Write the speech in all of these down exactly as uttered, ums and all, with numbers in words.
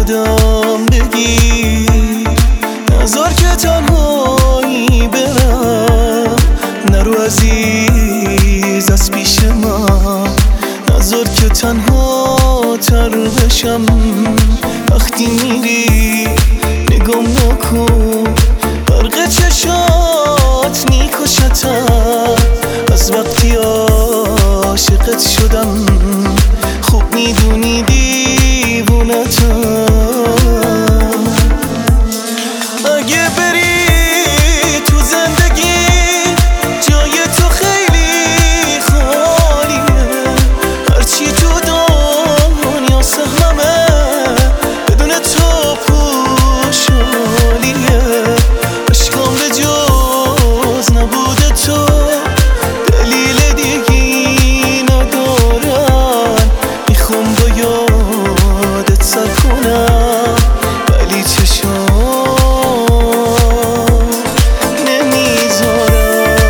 خودم بگیر، نذار که تنهایی برم، نرو عزیز از پیش من، نذار که تنها تر بشم. وقتی میری نگام نکن، برق چشات میکشتم، از وقتی عاشقت شدم خوب میدونی دیوونتم. اگه بری تو زندگی جای تو خیلی خالیه، هرچی تو دنیا سهممه بدون تو پوشالیه. عشقام به جز نبود تو دلیل دیگی ندارن، میخوام با یادت سر کنم ولی چشام نمیذارم.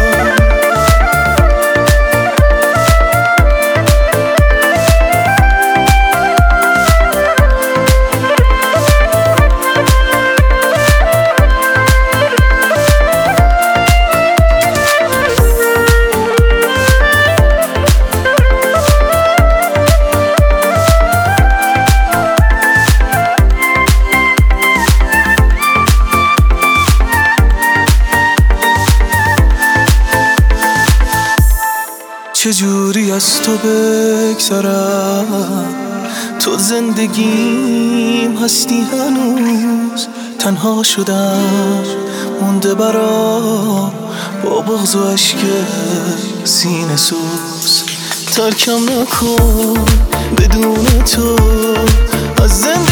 چجوری از تو بگذرم، تو زندگیم هستی هنوز. تنها شدم مونده برام با بغض و عشق سینه سوز. ترکم نکن بدون تو از زندگی